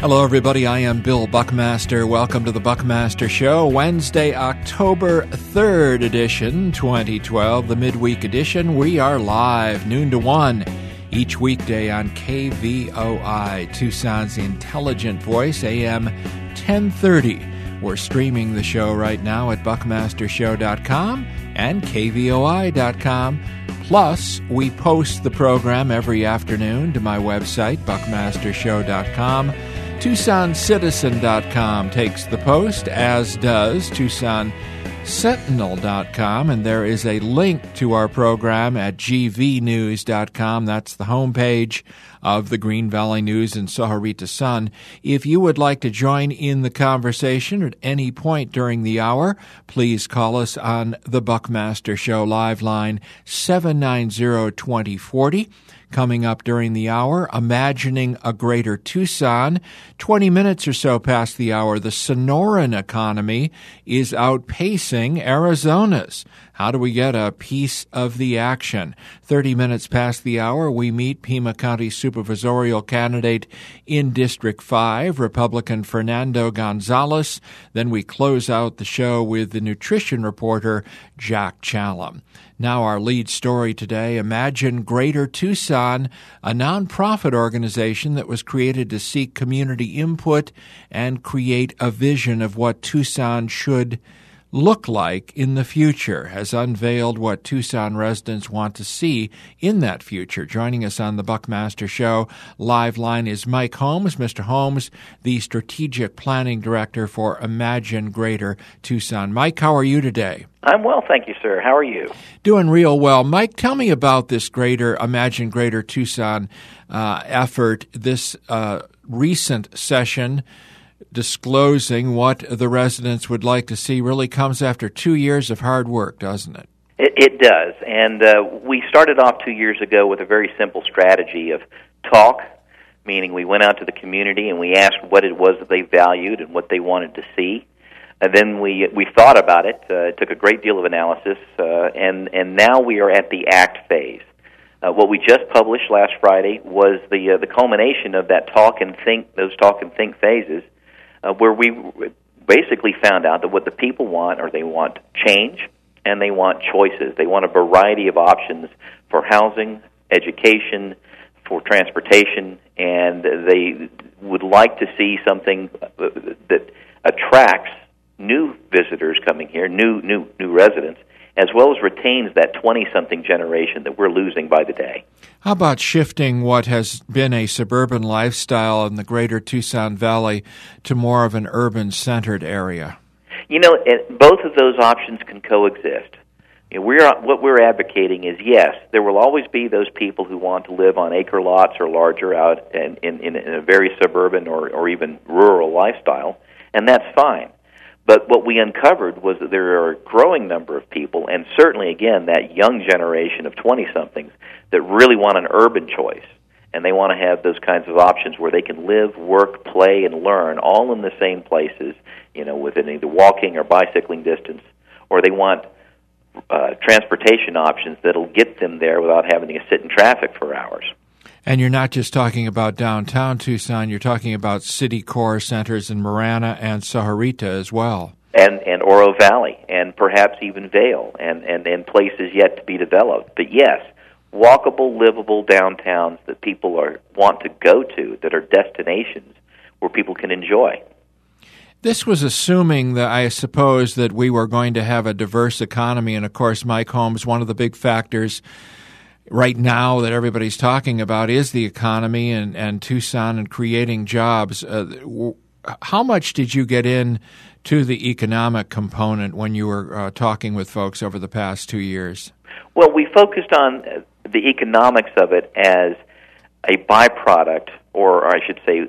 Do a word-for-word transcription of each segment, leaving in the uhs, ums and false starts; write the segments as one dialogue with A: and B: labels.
A: Hello, everybody. I am Bill Buckmaster. Welcome to the Buckmaster Show, Wednesday, October third edition, twenty twelve, the midweek edition. We are live, noon to one, each weekday on K V O I, Tucson's intelligent voice, A M ten thirty. We're streaming the show right now at buckmaster show dot com and K V O I dot com. Plus, we post the program every afternoon to my website, buckmaster show dot com. Tucson Citizen dot com takes the post, as does Tucson Sentinel dot com, and there is a link to our program at G V news dot com. That's the homepage of the Green Valley News and Sahuarita Sun. If you would like to join in the conversation at any point during the hour, please call us on the Buckmaster Show live line seven nine zero, two zero four zero. Coming up during the hour, Imagining a Greater Tucson. twenty minutes or so past the hour, the Sonoran economy is outpacing Arizona's. How do we get a piece of the action? thirty minutes past the hour, we meet Pima County Supervisorial candidate in District five, Republican Fernando Gonzalez. Then we close out the show with the nutrition reporter, Jack Challam. Now our lead story today, Imagine Greater Tucson, a nonprofit organization that was created to seek community input and create a vision of what Tucson should look like in the future, has unveiled what Tucson residents want to see in that future. Joining us on the Buckmaster Show live line is Mike Holmes. Mister Holmes, the Strategic Planning Director for Imagine Greater Tucson. Mike, how are you today?
B: I'm well, thank you, sir. How are you?
A: Doing real well. Mike, tell me about this Greater Imagine Greater Tucson uh, effort, this uh, recent session disclosing what the residents would like to see really comes after two years of hard work, doesn't it?
B: It, it does, and uh, we started off two years ago with a very simple strategy of talk, meaning we went out to the community and we asked what it was that they valued and what they wanted to see. And then we we thought about it. Uh, it took a great deal of analysis, uh, and, and now we are at the ACT phase. Uh, what we just published last Friday was the uh, the culmination of that talk and think, those talk and think phases, uh, where we basically found out that what the people want, or they want change, and they want choices. They want a variety of options for housing, education, for transportation, and they would like to see something that attracts new visitors coming here, new new new residents, as well as retains that twenty-something generation that we're losing by the day.
A: How about shifting what has been a suburban lifestyle in the greater Tucson Valley to more of an urban-centered area?
B: You know, it, both of those options can coexist. You know, we're what we're advocating is, yes, there will always be those people who want to live on acre lots or larger out in, in, in a very suburban or, or even rural lifestyle, and that's fine. But what we uncovered was that there are a growing number of people, and certainly, again, that young generation of twenty-somethings that really want an urban choice, and they want to have those kinds of options where they can live, work, play, and learn all in the same places, you know, within either walking or bicycling distance, or they want uh, transportation options that'll get them there without having to sit in traffic for hours.
A: And you're not just talking about downtown Tucson, you're talking about city core centers in Marana and Sahuarita as well.
B: And and Oro Valley, and perhaps even Vail, and, and, and places yet to be developed. But yes, walkable, livable downtowns that people are want to go to, that are destinations where people can enjoy.
A: This was assuming that I suppose that we were going to have a diverse economy, and of course, Mike Holmes, one of the big factors right now that everybody's talking about is the economy and, and Tucson and creating jobs. Uh, how much did you get in to the economic component when you were uh, talking with folks over the past two years?
B: Well, we focused on the economics of it as a byproduct, or I should say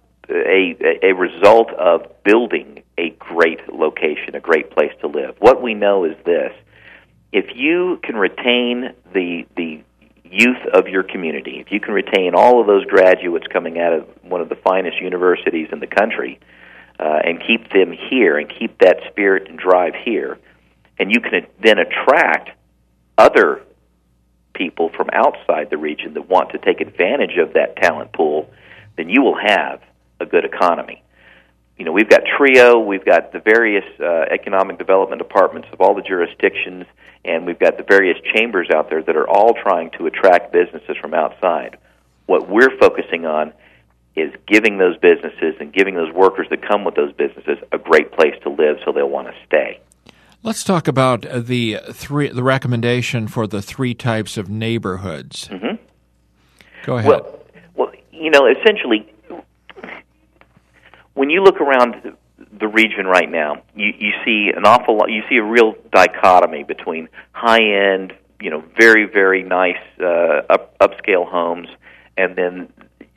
B: a, a result of building a great location, a great place to live. What we know is this. If you can retain the the youth of your community, if you can retain all of those graduates coming out of one of the finest universities in the country, uh, and keep them here and keep that spirit and drive here, and you can then attract other people from outside the region that want to take advantage of that talent pool, then you will have a good economy. You know, we've got TRIO, we've got the various uh, economic development departments of all the jurisdictions, and we've got the various chambers out there that are all trying to attract businesses from outside. What we're focusing on is giving those businesses and giving those workers that come with those businesses a great place to live so they'll want to stay.
A: Let's talk about the three the recommendation for the three types of neighborhoods.
B: Mm-hmm.
A: Go ahead.
B: Well, well, you know, essentially, when you look around the region right now, you, you see an awful lot. You see a real dichotomy between high-end, you know, very very nice uh, up, upscale homes, and then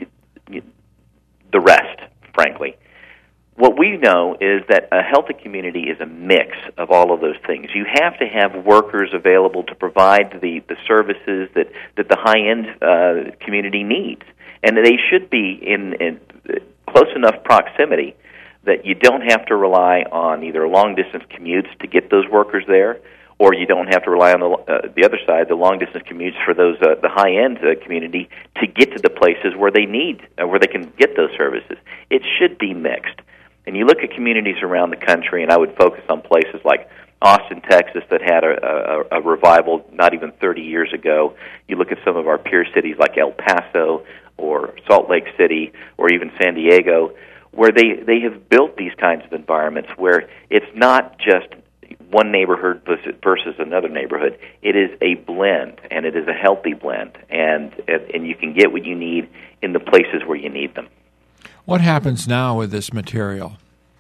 B: the rest, frankly. What we know is that a healthy community is a mix of all of those things. You have to have workers available to provide the, the services that, that the high-end uh, community needs. And they should be in, in close enough proximity that you don't have to rely on either long-distance commutes to get those workers there, or you don't have to rely on the, uh, the other side, the long-distance commutes for those uh, the high-end uh, community to get to the places where they need, uh, where they can get those services. It should be mixed. And you look at communities around the country, and I would focus on places like Austin, Texas, that had a, a, a revival not even thirty years ago. You look at some of our peer cities like El Paso or Salt Lake City or even San Diego, where they, they have built these kinds of environments where it's not just one neighborhood versus another neighborhood. It is a blend, and it is a healthy blend, and and you can get what you need in the places where you need them.
A: What happens now with this material?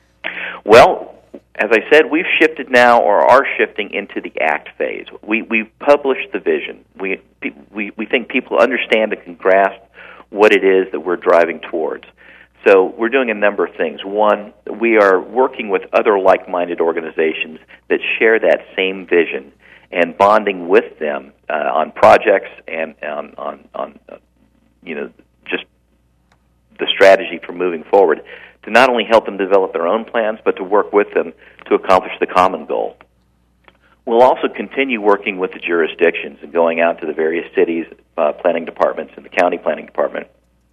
B: Well, as I said, we've shifted now, or are shifting, into the act phase. We we published the vision. We we we think people understand and can grasp what it is that we're driving towards. So we're doing a number of things. One, we are working with other like-minded organizations that share that same vision and bonding with them uh, on projects and on on, on uh, you know just the strategy for moving forward, to not only help them develop their own plans, but to work with them to accomplish the common goal. We'll also continue working with the jurisdictions and going out to the various cities, uh, planning departments, and the county planning department,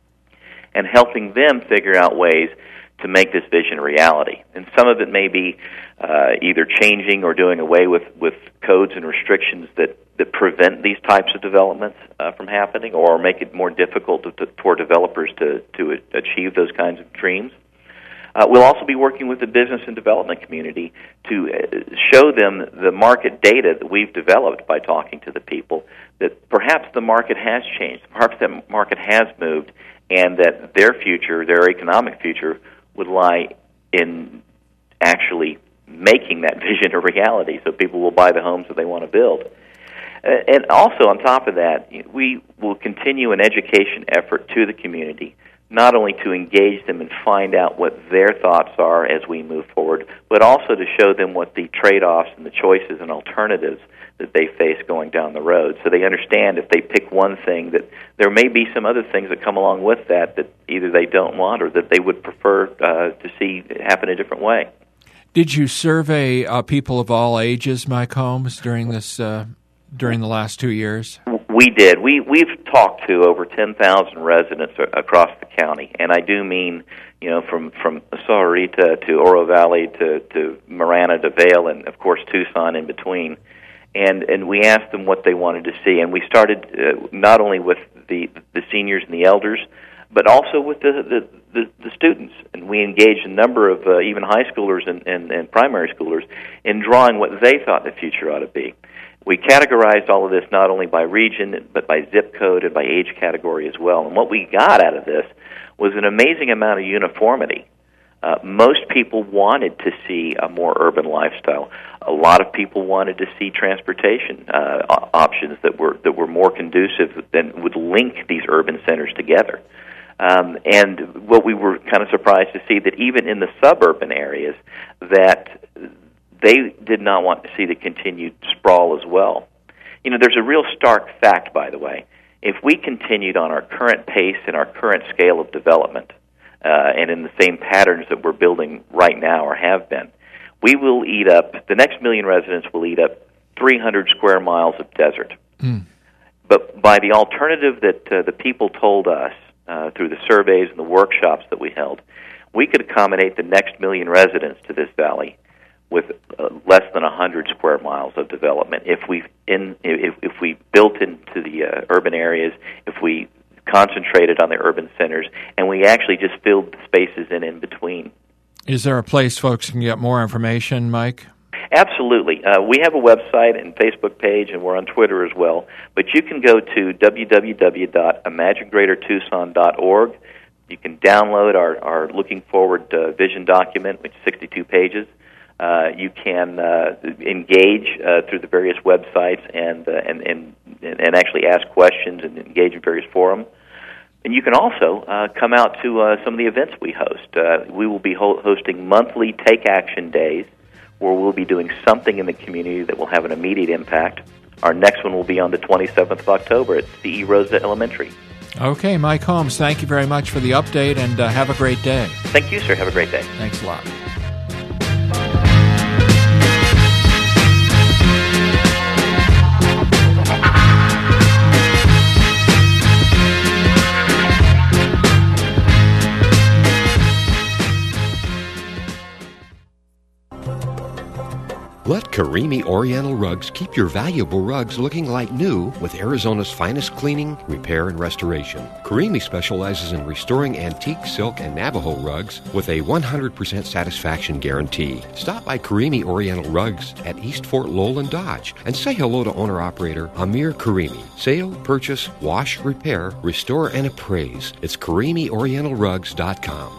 B: and helping them figure out ways to make this vision a reality. And some of it may be uh, either changing or doing away with, with codes and restrictions that, that prevent these types of developments uh, from happening, or make it more difficult to, to, for developers to, to achieve those kinds of dreams. Uh, we'll also be working with the business and development community to uh, show them the market data that we've developed by talking to the people, that perhaps the market has changed, perhaps that market has moved, and that their future, their economic future, would lie in actually making that vision a reality, so people will buy the homes that they want to build. Uh, and also, on top of that, we will continue an education effort to the community, not only to engage them and find out what their thoughts are as we move forward, but also to show them what the trade-offs and the choices and alternatives that they face going down the road, so they understand if they pick one thing that there may be some other things that come along with that that either they don't want or that they would prefer uh, to see happen a different way.
A: Did you survey uh, people of all ages, Mike Holmes, during this uh, during the last two years?
B: We did. We we've talked to over ten thousand residents across the county, and I do mean, you know, from from Sahuarita to Oro Valley to to Marana to Vail, and of course Tucson in between. And and we asked them what they wanted to see, and we started uh, not only with the the seniors and the elders, but also with the the, the, the students. And we engaged a number of uh, even high schoolers and, and, and primary schoolers in drawing what they thought the future ought to be. We categorized all of this not only by region, but by zip code and by age category as well. And what we got out of this was an amazing amount of uniformity. Uh, most people wanted to see a more urban lifestyle. A lot of people wanted to see transportation uh, options that were that were more conducive, that would link these urban centers together. Um, and what we were kind of surprised to see, that even in the suburban areas, that they did not want to see the continued sprawl as well. You know, there's a real stark fact, by the way. If we continued on our current pace and our current scale of development, Uh, and in the same patterns that we're building right now or have been, we will eat up, the next million residents will eat up three hundred square miles of desert. Mm. But by the alternative that uh, the people told us uh, through the surveys and the workshops that we held, we could accommodate the next million residents to this valley with uh, less than one hundred square miles of development. If we in if, if we built into the uh, urban areas, if we concentrated on the urban centers, and we actually just filled the spaces in in between.
A: Is there a place folks can get more information, Mike?
B: Absolutely. Uh, we have a website and Facebook page, and we're on Twitter as well. But you can go to w w w dot imagine greater tucson dot org. You can download our, our Looking Forward uh, vision document, which is sixty-two pages. Uh, you can uh, engage uh, through the various websites and, uh, and and and actually ask questions and engage in various forums. And you can also uh, come out to uh, some of the events we host. Uh, we will be ho- hosting monthly Take Action Days, where we'll be doing something in the community that will have an immediate impact. Our next one will be on the twenty-seventh of October at C E Rosa Elementary.
A: Okay, Mike Holmes, thank you very much for the update, and uh, have a great day.
B: Thank you, sir. Have a great day.
A: Thanks a lot.
C: Let Karimi Oriental Rugs keep your valuable rugs looking like new with Arizona's finest cleaning, repair, and restoration. Karimi specializes in restoring antique silk and Navajo rugs with a one hundred percent satisfaction guarantee. Stop by Karimi Oriental Rugs at East Fort Lowell and Dodge and say hello to owner-operator Amir Karimi. Sale, purchase, wash, repair, restore, and appraise. It's Karimi Oriental Rugs dot com.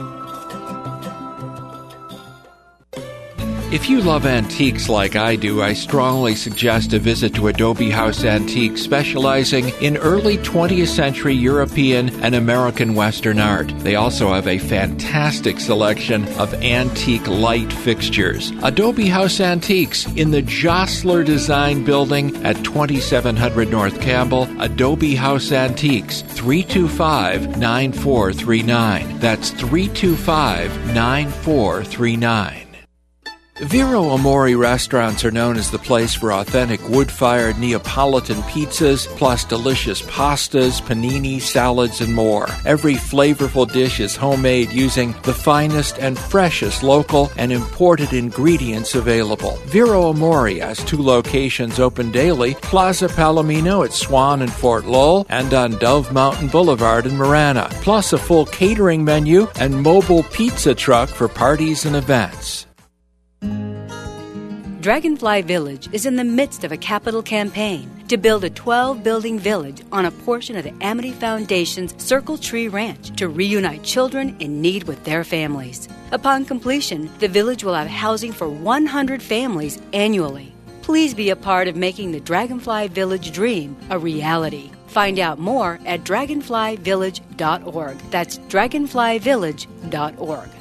A: If you love antiques like I do, I strongly suggest a visit to Adobe House Antiques, specializing in early twentieth century European and American Western art. They also have a fantastic selection of antique light fixtures. Adobe House Antiques in the Jostler Design Building at twenty-seven hundred North Campbell. Adobe House Antiques, three two five, nine four three nine. That's three two five, nine four three nine. Vero Amore restaurants are known as the place for authentic wood-fired Neapolitan pizzas, plus delicious pastas, panini, salads, and more. Every flavorful dish is homemade using the finest and freshest local and imported ingredients available. Vero Amore has two locations open daily, Plaza Palomino at Swan and Fort Lowell, and on Dove Mountain Boulevard in Marana, plus a full catering menu and mobile pizza truck for parties and events.
D: Dragonfly Village is in the midst of a capital campaign to build a twelve-building village on a portion of the Amity Foundation's Circle Tree Ranch to reunite children in need with their families. Upon completion, the village will have housing for one hundred families annually. Please be a part of making the Dragonfly Village dream a reality. Find out more at dragonfly village dot org. That's dragonfly village dot org.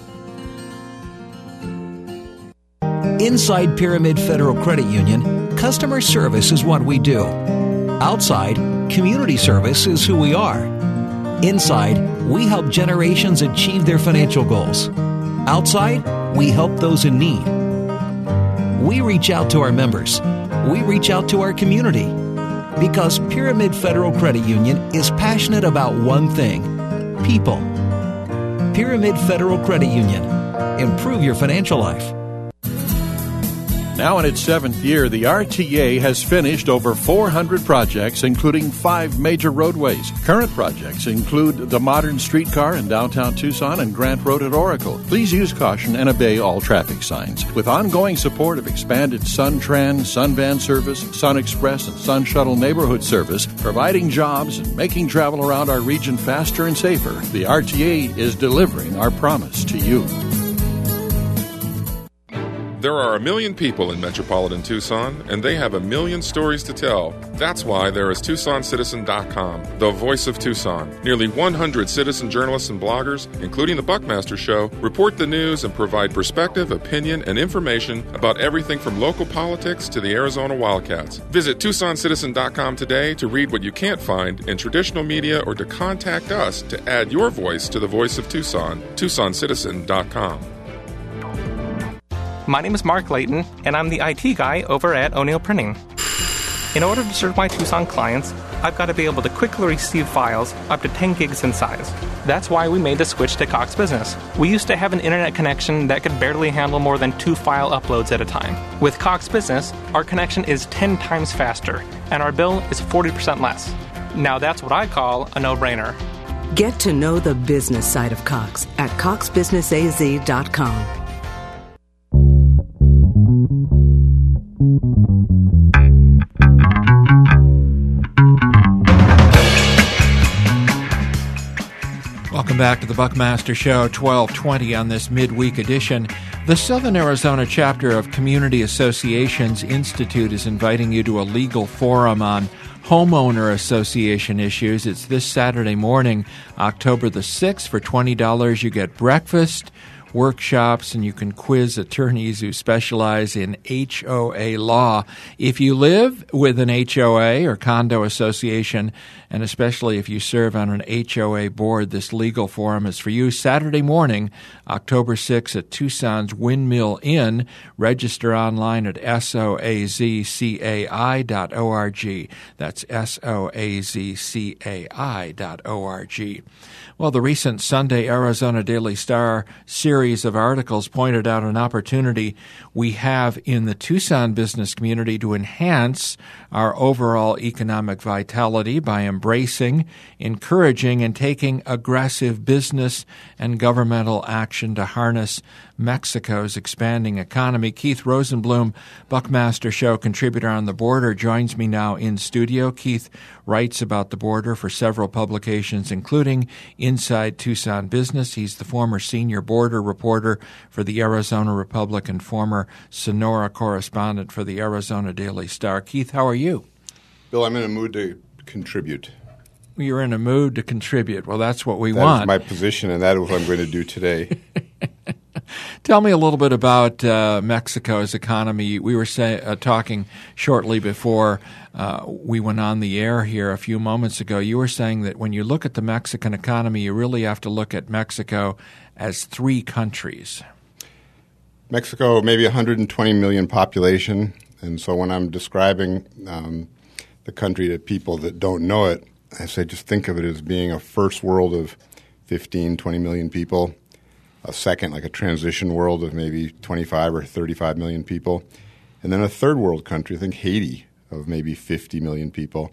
E: Inside Pyramid Federal Credit Union, customer service is what we do. Outside, community service is who we are. Inside, we help generations achieve their financial goals. Outside, we help those in need. We reach out to our members. We reach out to our community. Because Pyramid Federal Credit Union is passionate about one thing: people. Pyramid Federal Credit Union. Improve your financial life.
F: Now in its seventh year, the R T A has finished over four hundred projects, including five major roadways. Current projects include the modern streetcar in downtown Tucson and Grant Road at Oracle. Please use caution and obey all traffic signs. With ongoing support of expanded SunTran, SunVan service, Sun Express, and Sun Shuttle neighborhood service, providing jobs and making travel around our region faster and safer, the R T A is delivering our promise to you.
G: There are a million people in metropolitan Tucson, and they have a million stories to tell. That's why there is Tucson Citizen dot com, the voice of Tucson. Nearly one hundred citizen journalists and bloggers, including the Buckmaster Show, report the news and provide perspective, opinion, and information about everything from local politics to the Arizona Wildcats. Visit Tucson Citizen dot com today to read what you can't find in traditional media or to contact us to add your voice to the voice of Tucson. Tucson Citizen dot com.
H: My name is Mark Layton, and I'm the I T guy over at O'Neill Printing. In order to serve my Tucson clients, I've got to be able to quickly receive files up to ten gigs in size. That's why we made the switch to Cox Business. We used to have an internet connection that could barely handle more than two file uploads at a time. With Cox Business, our connection is ten times faster, and our bill is forty percent less. Now that's what I call a no-brainer.
I: Get to know the business side of Cox at cox business a z dot com.
A: Welcome back to the Buckmaster Show, twelve twenty on this midweek edition. The Southern Arizona chapter of Community Associations Institute is inviting you to a legal forum on homeowner association issues. It's this Saturday morning, October the sixth. For twenty dollars, you get breakfast, workshops, and you can quiz attorneys who specialize in H O A law. If you live with an H O A or condo association, and especially if you serve on an H O A board, this legal forum is for you. Saturday morning, October sixth at Tucson's Windmill Inn. Register online at soazcai dot org. That's soazcai dot org. Well, the recent Sunday Arizona Daily Star series of articles pointed out an opportunity we have in the Tucson business community to enhance our overall economic vitality by embracing, encouraging, and taking aggressive business and governmental action to harness Mexico's expanding economy. Keith Rosenblum, Buckmaster Show contributor on the border, joins me now in studio. Keith writes about the border for several publications, including Inside Tucson Business. He's the former senior border reporter for the Arizona Republic and former Sonora correspondent for the Arizona Daily Star. Keith, how are you?
J: Bill, I'm in a mood to contribute.
A: You're in a mood to contribute. Well, that's what we
J: that
A: want.
J: That is my position, and that is what I'm going to do today.
A: Tell me a little bit about uh, Mexico's economy. We were say, uh, talking shortly before uh, we went on the air here a few moments ago. You were saying that when you look at the Mexican economy, you really have to look at Mexico as three countries.
J: Mexico, maybe one hundred twenty million population, and so when I'm describing um, the country to people that don't know it, I say just think of it as being a first world of fifteen, twenty million people, a second, like a transition world of maybe twenty-five or thirty-five million people, and then a third world country, I think Haiti, of maybe fifty million people.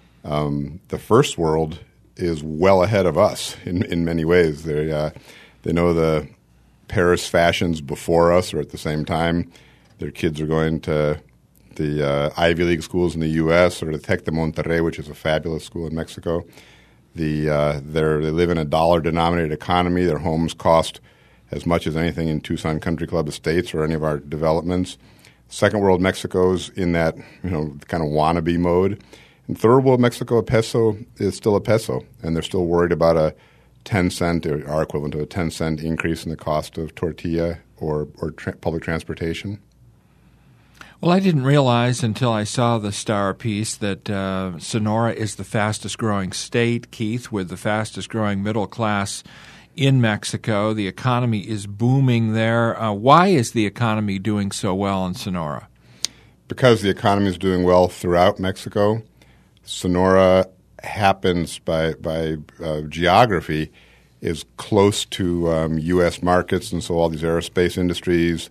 J: Um, the first world is well ahead of us in, in many ways. They, uh, they know the Paris fashions before us or at the same time. Their kids are going to the uh, Ivy League schools in the U S or the Tec de Monterrey, which is a fabulous school in Mexico. The uh, they live in a dollar-denominated economy. Their homes cost as much as anything in Tucson Country Club Estates or any of our developments. Second world Mexico's in that, you know, kind of wannabe mode. And third world Mexico, a peso is still a peso, and they're still worried about a ten cent or our equivalent of a ten cent increase in the cost of tortilla or, or tra- public transportation.
A: Well, I didn't realize until I saw the Star piece that uh, Sonora is the fastest-growing state, Keith, with the fastest-growing middle class in Mexico. The economy is booming there. Uh, why is the economy doing so well in Sonora?
J: Because the economy is doing well throughout Mexico. Sonora happens by, by uh, geography is close to um, U S markets, and so all these aerospace industries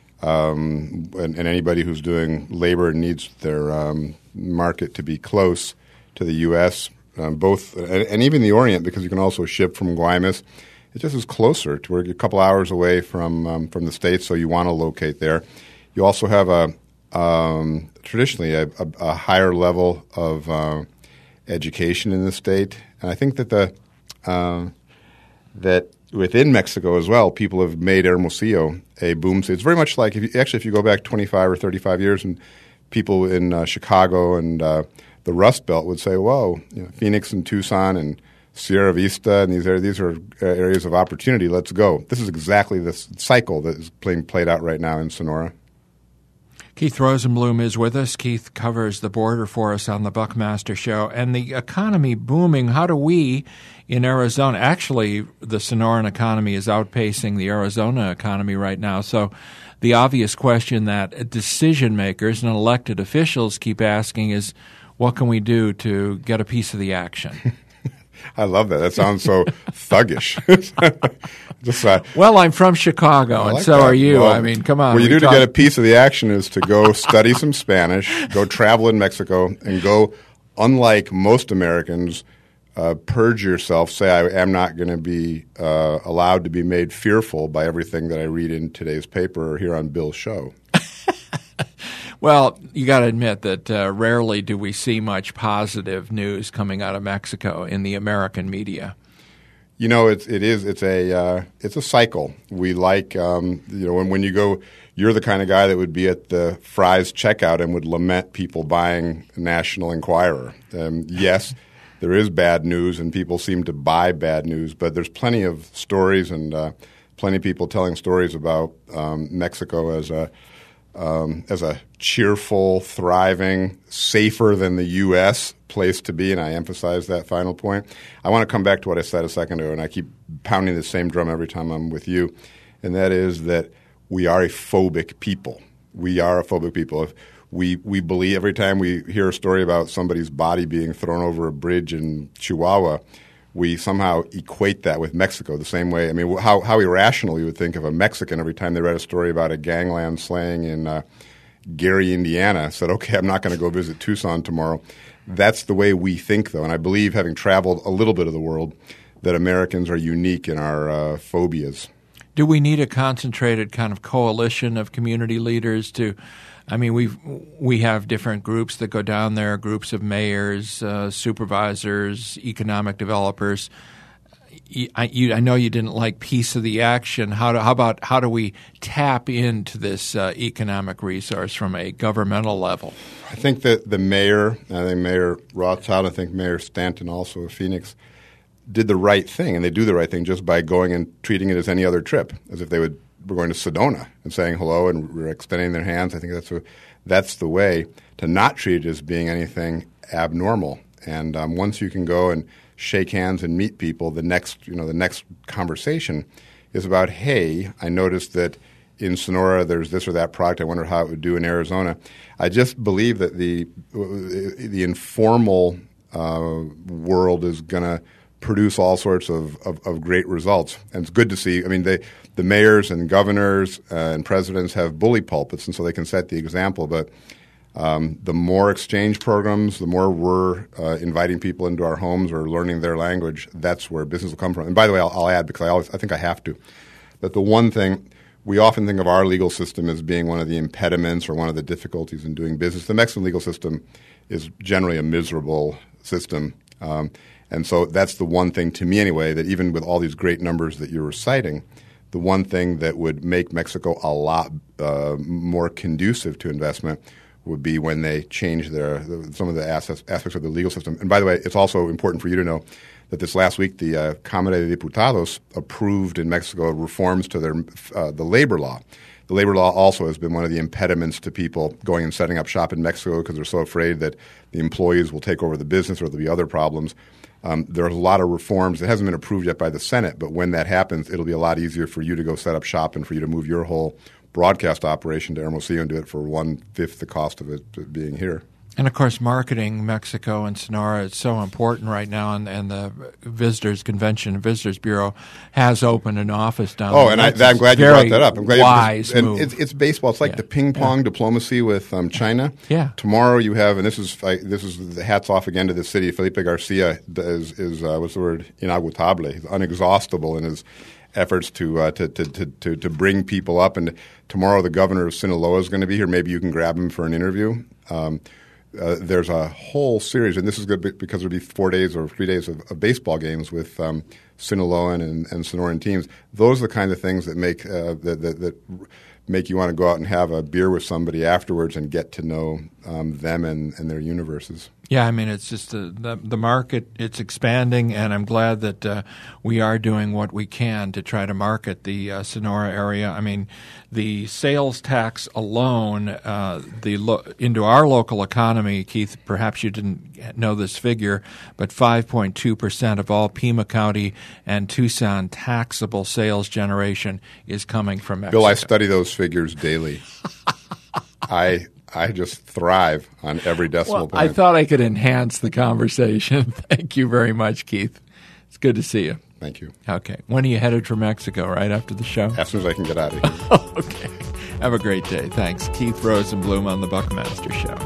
J: um, and, and anybody who's doing labor needs their um, market to be close to the U S, um, both and, and even the Orient, because you can also ship from Guaymas. It just is closer to where you're a couple hours away from um, from the States, so you want to locate there. You also have a um, traditionally a, a, a higher level of uh, education in the state, and I think that the uh, that within Mexico as well, people have made Hermosillo a boom city. It's very much like if you, actually if you go back twenty-five or thirty-five years, and people in uh, Chicago and uh, the Rust Belt would say, "Whoa, you know, Phoenix and Tucson and Sierra Vista and these are these are areas of opportunity. Let's go." This is exactly the cycle that is playing played out right now in Sonora.
A: Keith Rosenblum is with us. Keith covers the border for us on the Buckmaster Show. And the economy booming, how do we in Arizona – actually, the Sonoran economy is outpacing the Arizona economy right now. So the obvious question that decision makers and elected officials keep asking is, what can we do to get a piece of the action?
J: I love that. That sounds so thuggish. Just, uh,
A: well, I'm from Chicago,
J: like
A: and so
J: that.
A: are you.
J: Well,
A: I mean, come on.
J: What you do
A: talk-
J: to get a piece of the action is to go study some Spanish, go travel in Mexico, and go, unlike most Americans, uh, purge yourself. Say, I am not going to be uh, allowed to be made fearful by everything that I read in today's paper or hear on Bill's show.
A: Well, you got to admit that uh, rarely do we see much positive news coming out of Mexico in the American media.
J: You know, it's it is it's a uh, it's a cycle. We like um, you know when when you go, you're the kind of guy that would be at the Fry's checkout and would lament people buying National Enquirer. Um, yes, there is bad news, and people seem to buy bad news, but there's plenty of stories and uh, plenty of people telling stories about um, Mexico as a Um, as a cheerful, thriving, safer than the U S place to be, and I emphasize that final point. I want to come back to what I said a second ago, and I keep pounding the same drum every time I'm with you, and that is that we are a phobic people. We are a phobic people. If we we believe every time we hear a story about somebody's body being thrown over a bridge in Chihuahua, we somehow equate that with Mexico the same way. I mean, how, how irrational you would think of a Mexican every time they read a story about a gangland slaying in uh, Gary, Indiana, said, okay, I'm not going to go visit Tucson tomorrow. That's the way we think, though. And I believe, having traveled a little bit of the world, that Americans are unique in our uh, phobias.
A: Do we need a concentrated kind of coalition of community leaders to – I mean, we we have different groups that go down there, groups of mayors, uh, supervisors, economic developers. I, you, I know you didn't like piece of the action. How, do, how about how do we tap into this uh, economic resource from a governmental level?
J: I think that the mayor, I think Mayor Rothschild, I think Mayor Stanton also of Phoenix, did the right thing, and they do the right thing just by going and treating it as any other trip, as if they would were going to Sedona and saying hello and we're extending their hands. I think that's a, that's the way to not treat it as being anything abnormal. And um, once you can go and shake hands and meet people, the next you know the next conversation is about, hey, I noticed that in Sonora there's this or that product. I wonder how it would do in Arizona. I just believe that the the informal uh, world is going to produce all sorts of, of, of great results. And it's good to see. I mean, they, the mayors and governors uh, and presidents have bully pulpits, and so they can set the example. But um, the more exchange programs, the more we're uh, inviting people into our homes or learning their language, that's where business will come from. And by the way, I'll, I'll add, because I, always, I think I have to, that the one thing we often think of our legal system as being one of the impediments or one of the difficulties in doing business. The Mexican legal system is generally a miserable system. Um, And so that's the one thing, to me anyway, that even with all these great numbers that you were citing, the one thing that would make Mexico a lot uh, more conducive to investment would be when they change their some of the assets, aspects of the legal system. And by the way, it's also important for you to know that this last week the uh, Cámara de Diputados approved in Mexico reforms to their uh, the labor law. The labor law also has been one of the impediments to people going and setting up shop in Mexico because they're so afraid that the employees will take over the business or there'll be other problems. Um, there's a lot of reforms. It hasn't been approved yet by the Senate, but when that happens, it'll be a lot easier for you to go set up shop and for you to move your whole broadcast operation to Hermosillo and do it for one-fifth the cost of it being here.
A: And, of course, marketing Mexico and Sonora is so important right now, and, and the Visitors Convention and Visitors Bureau has opened an office down
J: oh,
A: there.
J: Oh, and I, I'm glad you brought that up. I'm glad
A: wise
J: you,
A: move.
J: And it's, it's baseball. It's like
A: yeah.
J: the ping-pong
A: yeah.
J: diplomacy with um, China.
A: Yeah.
J: Tomorrow you have, and this is I, this is the hats off again to the city. Felipe Garcia is, is uh, what's the word, inagotable. He's unexhaustible in his efforts to, uh, to, to, to, to, to bring people up. And tomorrow the governor of Sinaloa is going to be here. Maybe you can grab him for an interview. Um, Uh, there's a whole series, and this is good because there'll be four days or three days of, of baseball games with um, Sinaloan and, and Sonoran teams. Those are the kind of things that make uh, that, that, that make you want to go out and have a beer with somebody afterwards and get to know um, them and, and their universes.
A: Yeah, I mean, it's just uh, the the market, it's expanding, and I'm glad that uh, we are doing what we can to try to market the uh, Sonora area. I mean, the sales tax alone uh, the lo- into our local economy, Keith, perhaps you didn't know this figure, but five point two percent of all Pima County and Tucson taxable sales generation is coming from Mexico.
J: Bill, I study those figures daily. I I just thrive on every decimal
A: well,
J: point.
A: I thought I could enhance the conversation. Thank you very much, Keith. It's good to see you.
J: Thank you.
A: Okay. When are you headed for Mexico? Right after the show?
J: As soon as I can get out of here.
A: Okay. Have a great day. Thanks. Keith Rosenblum on The Buckmaster Show.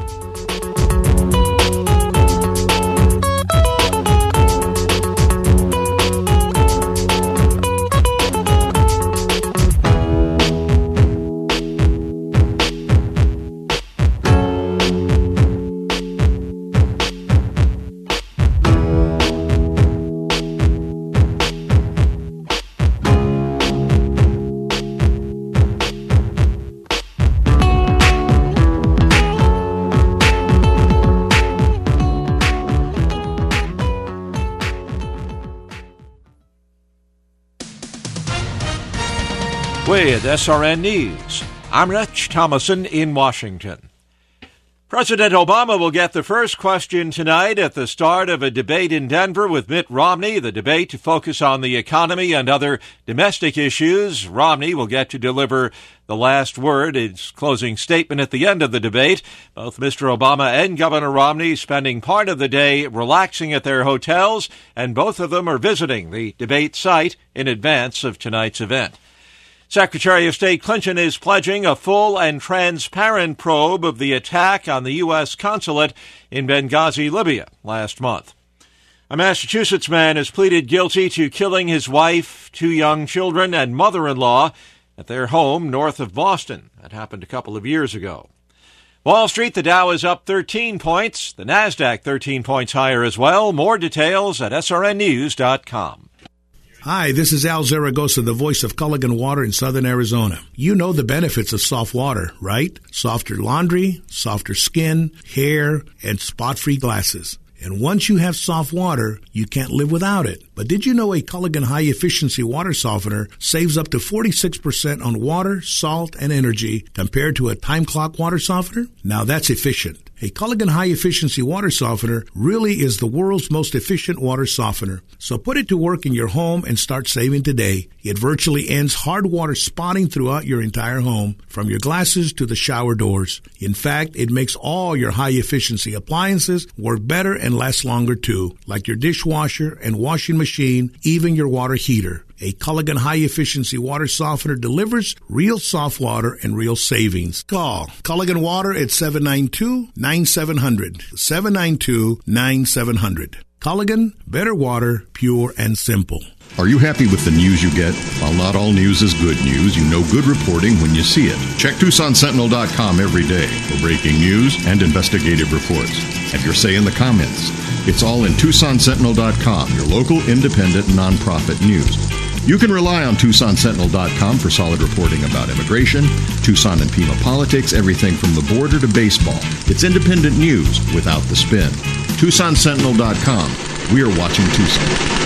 K: With S R N News, I'm Rich Thomason in Washington. President Obama will get the first question tonight at the start of a debate in Denver with Mitt Romney. The debate to focus on the economy and other domestic issues. Romney will get to deliver the last word, his closing statement at the end of the debate. Both Mister Obama and Governor Romney spending part of the day relaxing at their hotels, and both of them are visiting the debate site in advance of tonight's event. Secretary of State Clinton is pledging a full and transparent probe of the attack on the U S consulate in Benghazi, Libya, last month. A Massachusetts man has pleaded guilty to killing his wife, two young children, and mother-in-law at their home north of Boston. That happened a couple of years ago. Wall Street, the Dow is up thirteen points. The NASDAQ thirteen points higher as well. More details at S R N news dot com.
L: Hi, this is Al Zaragoza, the voice of Culligan Water in Southern Arizona. You know the benefits of soft water, right? Softer laundry, softer skin, hair, and spot-free glasses. And once you have soft water, you can't live without it. But did you know a Culligan high-efficiency water softener saves up to forty-six percent on water, salt, and energy compared to a time clock water softener? Now that's efficient. A Culligan high-efficiency water softener really is the world's most efficient water softener. So put it to work in your home and start saving today. It virtually ends hard water spotting throughout your entire home, from your glasses to the shower doors. In fact, it makes all your high-efficiency appliances work better and last longer too, like your dishwasher and washing machine, even your water heater. A Culligan high-efficiency water softener delivers real soft water and real savings. Call Culligan Water at seven nine two, nine seven zero zero, seven nine two, nine seven zero zero. Culligan, better water, pure and simple.
M: Are you happy with the news you get? While not all news is good news, you know good reporting when you see it. Check Tucson Sentinel dot com every day for breaking news and investigative reports. Have your say in the comments. It's all in Tucson Sentinel dot com, your local independent nonprofit news. You can rely on Tucson Sentinel dot com for solid reporting about immigration, Tucson and Pima politics, everything from the border to baseball. It's independent news without the spin. Tucson Sentinel dot com. We are watching Tucson.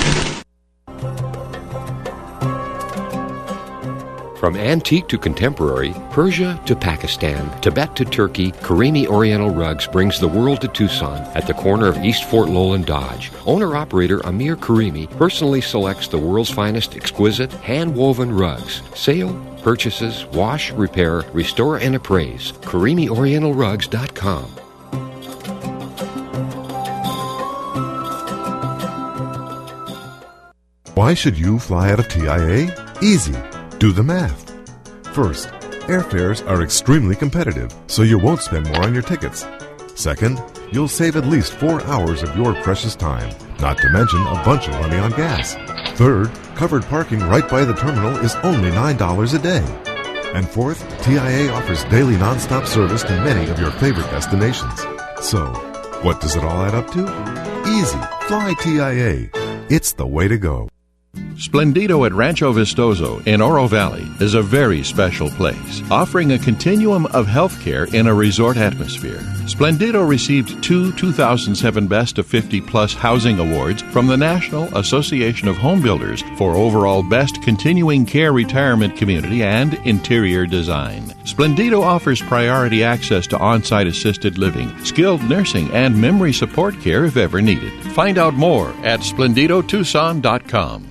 C: From antique to contemporary, Persia to Pakistan, Tibet to Turkey, Karimi Oriental Rugs brings the world to Tucson at the corner of East Fort Lowell and Dodge. Owner-operator Amir Karimi personally selects the world's finest exquisite, hand-woven rugs. Sale, purchases, wash, repair, restore, and appraise. Karimi Oriental Rugs dot com.
N: Why should you fly out of T I A? Easy. Do the math. First, airfares are extremely competitive, so you won't spend more on your tickets. Second, you'll save at least four hours of your precious time, not to mention a bunch of money on gas. Third, covered parking right by the terminal is only nine dollars a day. And fourth, T I A offers daily nonstop service to many of your favorite destinations. So, what does it all add up to? Easy. Fly T I A. It's the way to go.
F: Splendido at Rancho Vistoso in Oro Valley is a very special place, offering a continuum of healthcare in a resort atmosphere. Splendido received two two thousand seven Best of fifty Plus Housing Awards from the National Association of Home Builders for overall Best Continuing Care Retirement Community and Interior Design. Splendido offers priority access to on-site assisted living, skilled nursing, and memory support care if ever needed. Find out more at Splendido Tucson dot com.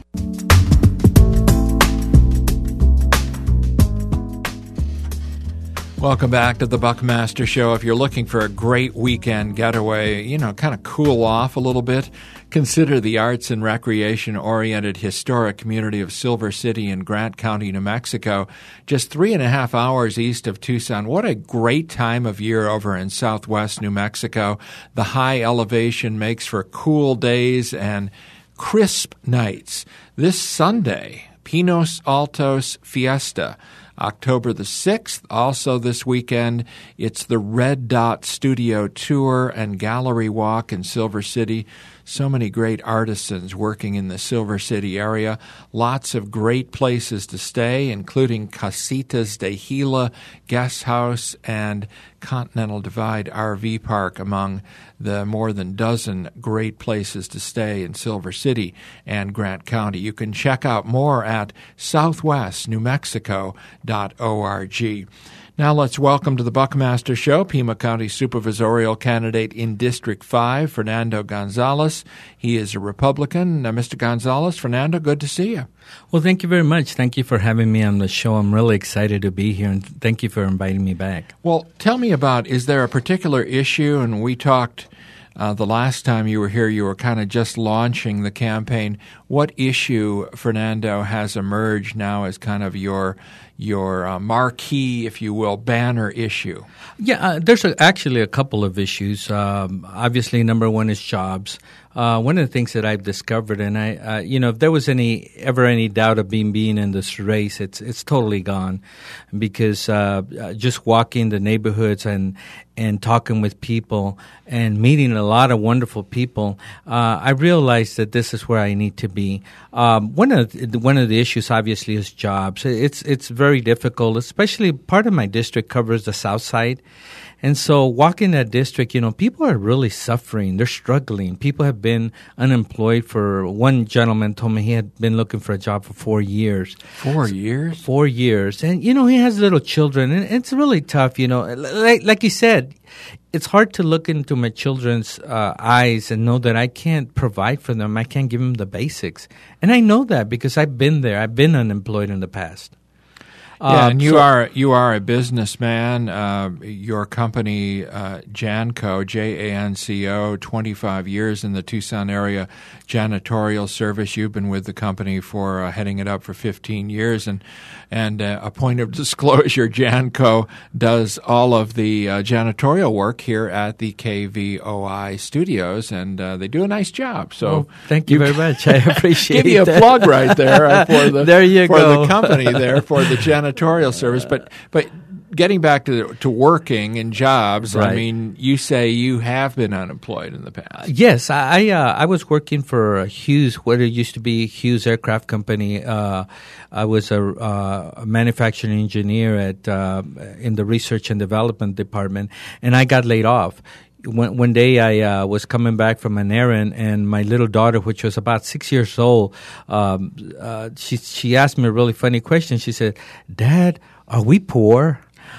A: Welcome back to the Buckmaster Show. If you're looking for a great weekend getaway, you know, kind of cool off a little bit, consider the arts and recreation-oriented historic community of Silver City in Grant County, New Mexico, just three and a half hours east of Tucson. What a great time of year over in southwest New Mexico. The high elevation makes for cool days and crisp nights. This Sunday, Pinos Altos Fiesta, October the sixth. Also this weekend, it's the Red Dot Studio Tour and Gallery Walk in Silver City. So many great artisans working in the Silver City area. Lots of great places to stay, including Casitas de Gila Guest House and Continental Divide R V Park, among the more than dozen great places to stay in Silver City and Grant County. You can check out more at southwest new mexico dot org. Now let's welcome to the Buckmaster Show Pima County Supervisorial Candidate in District five, Fernando Gonzalez. He is a Republican. Now, Mister Gonzalez, Fernando, good to see you.
O: Well, thank you very much. Thank you for having me on the show. I'm really excited to be here, and thank you for inviting me back.
A: Well, tell me about, is there a particular issue, and we talked uh, the last time you were here, you were kind of just launching the campaign. What issue, Fernando, has emerged now as kind of your your uh, marquee, if you will, banner issue?
O: Yeah, uh, there's a, actually a couple of issues. Um, obviously, number one is jobs. Uh, one of the things that I've discovered, and I, uh, you know, if there was any ever any doubt of being being in this race, it's it's totally gone, because uh, just walking the neighborhoods and and talking with people and meeting a lot of wonderful people, uh, I realized that this is where I need to be. Um, one of the, one of the issues, obviously, is jobs. It's it's very difficult, especially part of my district covers the south side. And so walking that district, you know, people are really suffering. They're struggling. People have been unemployed for, one gentleman told me he had been looking for a job for four years.
A: Four years?
O: Four years. And, you know, he has little children, and it's really tough, you know. Like, like you said, it's hard to look into my children's uh, eyes and know that I can't provide for them. I can't give them the basics. And I know that because I've been there. I've been unemployed in the past.
A: Yeah,
O: Uh,
A: and you
O: so-
A: are you are a businessman. Uh, your company, uh, Janco, J A N C O, twenty-five years in the Tucson area janitorial service. You've been with the company for uh, heading it up for fifteen years. And and uh, a point of disclosure, Janco does all of the uh, janitorial work here at the K V O I studios, and uh, they do a nice job. So
O: Oh, thank you very much. I appreciate
A: give you a
O: that.
A: plug right there uh, for the
O: There you
A: for
O: go.
A: the company there for the janitorial service. But but getting back to to working and jobs, I
O: Right.
A: mean, you say you have been unemployed in the past.
O: Yes, I I, uh, I was working for Hughes, what it used to be Hughes Aircraft Company. Uh, I was a, uh, a manufacturing engineer at uh, in the research and development department, and I got laid off. One, one day I uh, was coming back from an errand, and my little daughter, which was about six years old, um, uh, she she asked me a really funny question. She said, "Dad, are we poor?"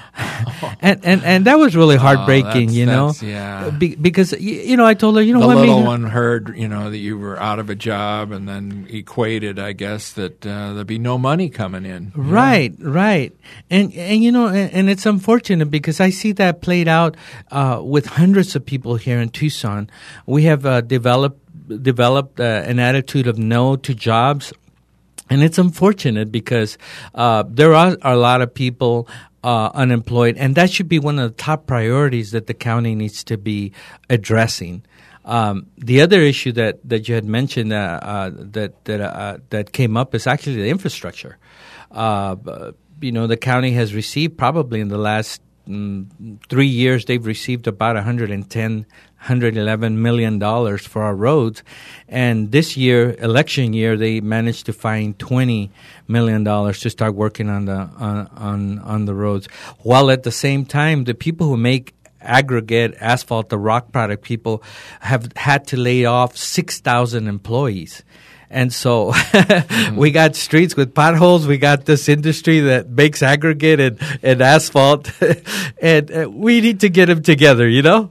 O: and, and and that was really heartbreaking,
A: that's-
O: you know,
A: that's- yeah.
O: Be, because y- you know I told her, you know,
A: the
O: what,
A: little
O: Mina-
A: one heard, you know, that you were out of a job, and then equated, I guess, that uh, there'd be no money coming in.
O: Right, right, and and you know, and, and it's unfortunate because I see that played out uh, with hundreds of people here in Tucson. We have uh, developed developed uh, an attitude of no to jobs, and it's unfortunate because uh, there are, are a lot of people uh, unemployed, and that should be one of the top priorities that the county needs to be addressing. Um, the other issue that, that you had mentioned uh, uh, that that uh, that came up is actually the infrastructure. Uh, b- you know, the county has received probably in the last mm, three years they've received about one hundred ten, one hundred eleven million dollars for our roads, and this year, election year, they managed to find twenty million dollars to start working on the on, on on the roads. While at the same time, the people who make aggregate asphalt, the rock product people, have had to lay off six thousand employees. And so mm-hmm. we got streets with potholes. We got this industry that makes aggregate and, and asphalt. and uh, we need to get them together, you know?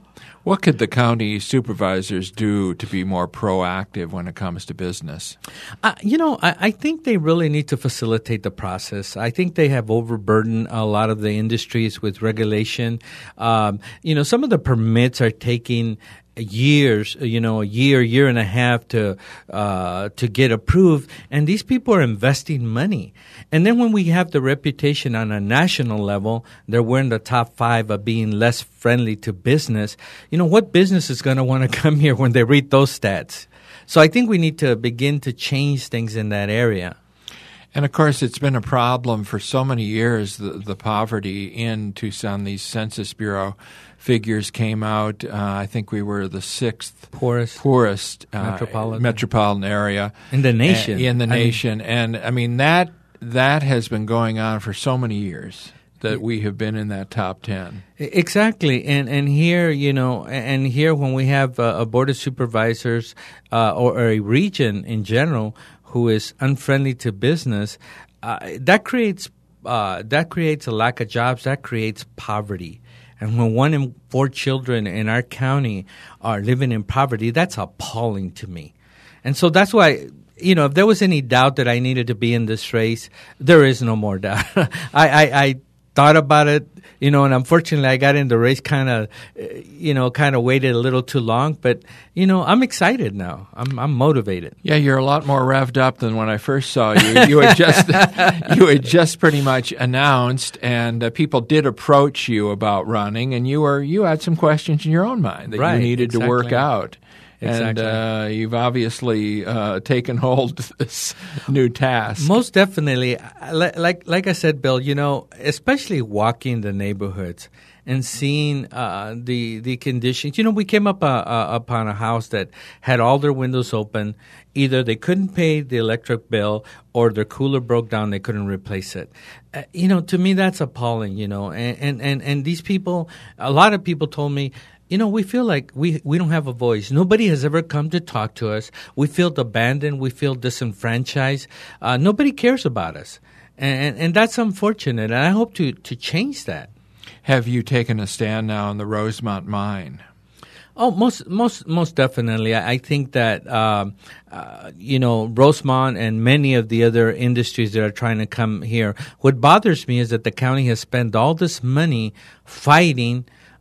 A: What could the county supervisors do to be more proactive when it comes to business?
O: Uh, you know, I, I think they really need to facilitate the process. I think they have overburdened a lot of the industries with regulation. Um, you know, some of the permits are taking years, you know, a year, year and a half to uh, to get approved, and these people are investing money. And then when we have the reputation on a national level that we're in the top five of being less friendly to business, you know, what business is going to want to come here when they read those stats? So I think we need to begin to change things in that area.
A: And, of course, it's been a problem for so many years, the, the poverty in Tucson. These Census Bureau figures came out. Uh, I think we were the sixth
O: poorest,
A: poorest uh,
O: metropolitan.
A: metropolitan area.
O: In the nation.
A: Uh, in the
O: I
A: nation.
O: Mean,
A: and, I mean, that that has been going on for so many years that we have been in that top ten.
O: Exactly. And and here, you know, and here when we have a, a board of supervisors uh, or, or a region in general who is unfriendly to business, uh, that creates uh, that creates a lack of jobs. That creates poverty. And when one in four children in our county are living in poverty, that's appalling to me. And so that's why, you know, if there was any doubt that I needed to be in this race, there is no more doubt. I, I, I thought about it, you know, and unfortunately I got in the race kind of, you know, kind of waited a little too long. But, you know, I'm excited now. I'm I'm motivated.
A: Yeah, you're a lot more revved up than when I first saw you. You had just you had just pretty much announced, and uh, people did approach you about running, and you were you had some questions in your own mind that
O: right,
A: you needed
O: exactly.
A: to work out.
O: Exactly.
A: And uh, you've obviously uh, taken hold of this new task.
O: Most definitely. Like like I said, Bill, you know, especially walking the neighborhoods and seeing uh, the the conditions. You know, we came up uh, uh, upon a house that had all their windows open. Either they couldn't pay the electric bill or their cooler broke down, they couldn't replace it. Uh, you know, to me, that's appalling, you know. And, and, and, and these people, a lot of people told me, you know, we feel like we, we don't have a voice. Nobody has ever come to talk to us. We feel abandoned. We feel disenfranchised. Uh, nobody cares about us. And, and, and that's unfortunate. And I hope to, to change that.
A: Have you taken a stand now on the Rosemont mine?
O: Oh, most, most, most definitely. I, I think that um, uh, you know, Rosemont and many of the other industries that are trying to come here. What bothers me is that the county has spent all this money fighting,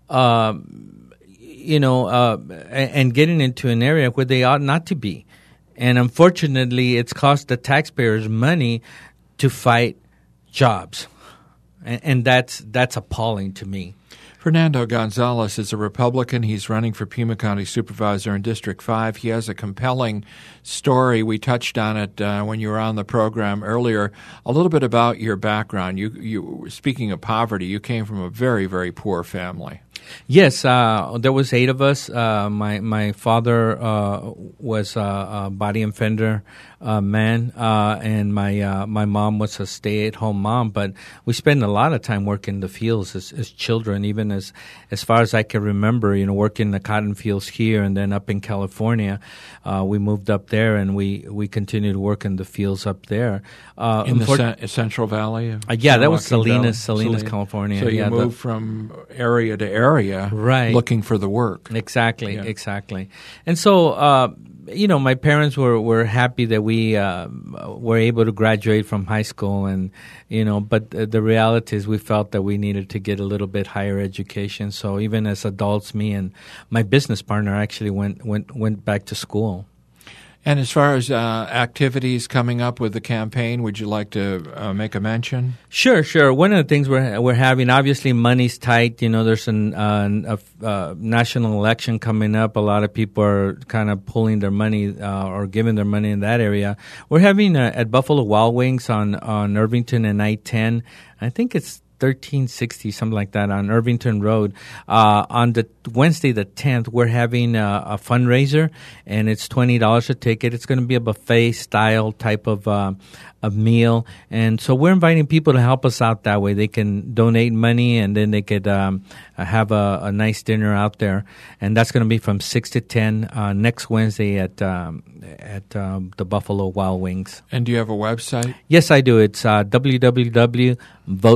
O: um, you know, uh, and, and getting into an area where they ought not to be, and unfortunately, it's cost the taxpayers money to fight jobs, and, and that's that's appalling to me.
A: Fernando Gonzalez is a Republican. He's running for Pima County Supervisor in District five. He has a compelling story. We touched on it uh, when you were on the program earlier. A little bit about your background. You, you, speaking of poverty, you came from a very, very poor family.
O: Yes, uh, there was eight of us. Uh, my my father uh, was a, a body and fender uh, man, uh, and my uh, my mom was a stay-at-home mom. But we spent a lot of time working the fields as, as children, even as as far as I can remember. You know, working the cotton fields here, and then up in California, uh, we moved up there, and we, we continued to work in the fields up there. Uh,
A: in the Cent- Central Valley? Of
O: uh, yeah, that was
A: Joaquin
O: Salinas,
A: Valley?
O: Salinas,
A: Salinas,
O: California.
A: So you
O: yeah,
A: moved
O: the,
A: from area to area,
O: right,
A: looking for the work.
O: Exactly,
A: yeah.
O: exactly. And so, uh, you know, my parents were, were happy that we uh, were able to graduate from high school, and you know, but the reality is we felt that we needed to get a little bit higher education. So even as adults, me and my business partner actually went went went back to school.
A: And as far as uh, activities coming up with the campaign, would you like to uh, make a mention?
O: Sure, sure. One of the things we're we're having, obviously, money's tight. You know, there's an, uh, a uh, national election coming up. A lot of people are kind of pulling their money uh, or giving their money in that area. We're having uh, at Buffalo Wild Wings on on Irvington and I ten. I think it's thirteen sixty, something like that, on Irvington Road. Uh, on the Wednesday the tenth, we're having a, a fundraiser, and it's twenty dollars a ticket. It's going to be a buffet-style type of uh, a meal, and so we're inviting people to help us out that way. They can donate money, and then they could um, have a, a nice dinner out there, and that's going to be from six to ten uh, next Wednesday at um, at um, the Buffalo Wild Wings.
A: And do you have a website?
O: Yes, I do. It's uh, w w w dot vote fernando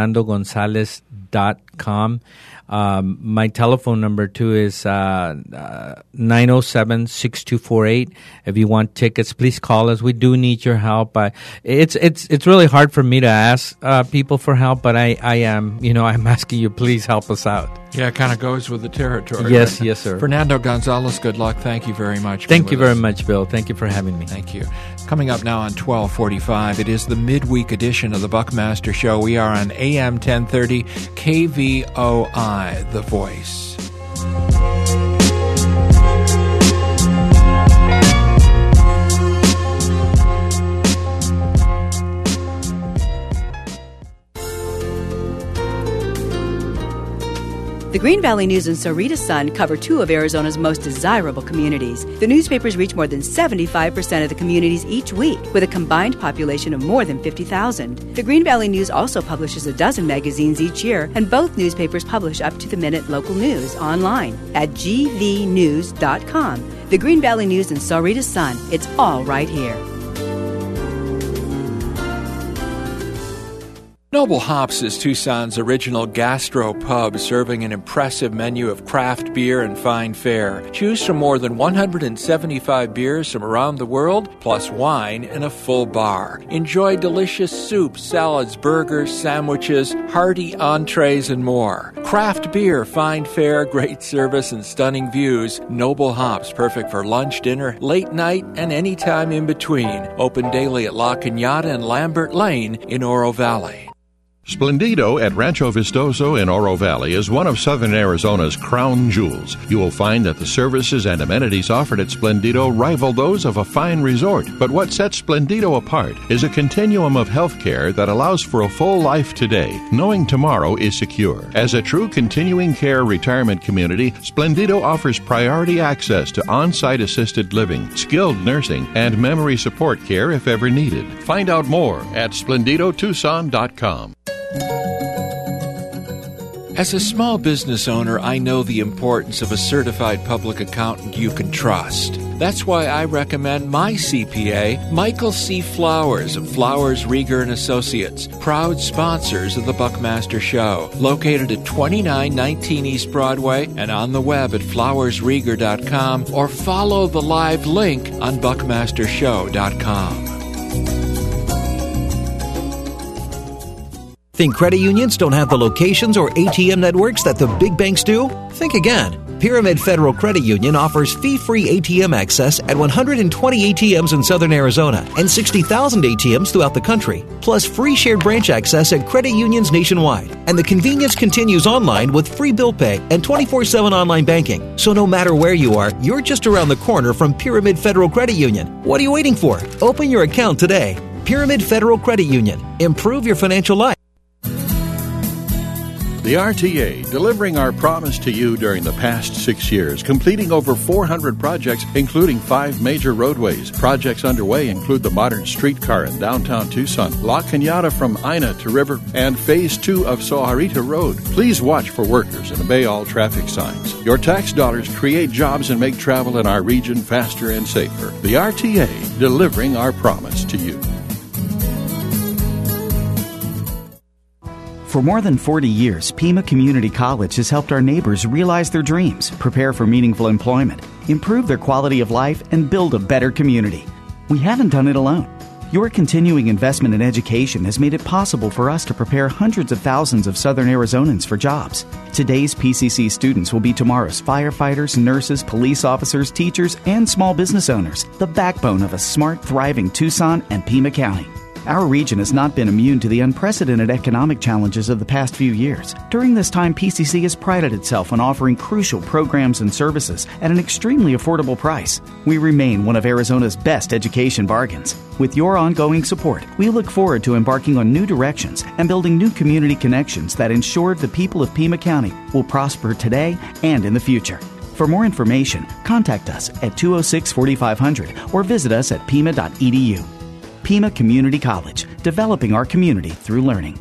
O: fernando gonzalez dot com. Um, my telephone number, too, is uh, uh, nine oh seven, six two four eight. If you want tickets, please call us. We do need your help. I, it's it's it's really hard for me to ask uh, people for help, but I, I am, you know, I'm asking you, please help us out.
A: Yeah, it kind of goes with the territory.
O: Yes,
A: right?
O: yes, sir.
A: Fernando Gonzalez, good luck. Thank you very much.
O: Thank you very
A: us.
O: much, Bill. Thank you for having me.
A: Thank you. Coming up now on twelve forty-five, it is the midweek edition of the Buckmaster Show. We are on A M ten thirty K V O I, The Voice.
D: The Green Valley News and Sarita Sun cover two of Arizona's most desirable communities. The newspapers reach more than seventy-five percent of the communities each week, with a combined population of more than fifty thousand. The Green Valley News also publishes a dozen magazines each year, and both newspapers publish up-to-the-minute local news online at g v news dot com. The Green Valley News and Sarita Sun, it's all right here.
A: Noble Hops is Tucson's original gastro pub, serving an impressive menu of craft beer and fine fare. Choose from more than one hundred seventy-five beers from around the world, plus wine and a full bar. Enjoy delicious soups, salads, burgers, sandwiches, hearty entrees, and more. Craft beer, fine fare, great service, and stunning views. Noble Hops, perfect for lunch, dinner, late night, and any time in between. Open daily at La Cañada and Lambert Lane in Oro Valley.
F: Splendido at Rancho Vistoso in Oro Valley is one of Southern Arizona's crown jewels. You will find that the services and amenities offered at Splendido rival those of a fine resort. But what sets Splendido apart is a continuum of health care that allows for a full life today, knowing tomorrow is secure. As a true continuing care retirement community, Splendido offers priority access to on-site assisted living, skilled nursing, and memory support care if ever needed. Find out more at splendido tucson dot com.
A: As a small business owner, I know the importance of a certified public accountant you can trust. That's why I recommend my C P A, Michael C. Flowers of Flowers, Rieger and Associates, proud sponsors of the Buckmaster Show, located at twenty-nine nineteen East Broadway and on the web at flowers rieger dot com, or follow the live link on buckmaster show dot com.
E: Think credit unions don't have the locations or A T M networks that the big banks do? Think again. Pyramid Federal Credit Union offers fee-free A T M access at one hundred twenty A T Ms in southern Arizona and sixty thousand A T Ms throughout the country, plus free shared branch access at credit unions nationwide. And the convenience continues online with free bill pay and twenty-four seven online banking. So no matter where you are, you're just around the corner from Pyramid Federal Credit Union. What are you waiting for? Open your account today. Pyramid Federal Credit Union. Improve your financial life.
F: The R T A, delivering our promise to you during the past six years, completing over four hundred projects, including five major roadways. Projects underway include the modern streetcar in downtown Tucson, La Cañada from Ina to River, and Phase two of Sojarita Road. Please watch for workers and obey all traffic signs. Your tax dollars create jobs and make travel in our region faster and safer. The R T A, delivering our promise to you.
P: For more than forty years, Pima Community College has helped our neighbors realize their dreams, prepare for meaningful employment, improve their quality of life, and build a better community. We haven't done it alone. Your continuing investment in education has made it possible for us to prepare hundreds of thousands of Southern Arizonans for jobs. Today's P C C students will be tomorrow's firefighters, nurses, police officers, teachers, and small business owners, the backbone of a smart, thriving Tucson and Pima County. Our region has not been immune to the unprecedented economic challenges of the past few years. During this time, P C C has prided itself on offering crucial programs and services at an extremely affordable price. We remain one of Arizona's best education bargains. With your ongoing support, we look forward to embarking on new directions and building new community connections that ensure the people of Pima County will prosper today and in the future. For more information, contact us at two oh six, forty-five hundred or visit us at pima dot e d u. Pima Community College, developing our community through learning.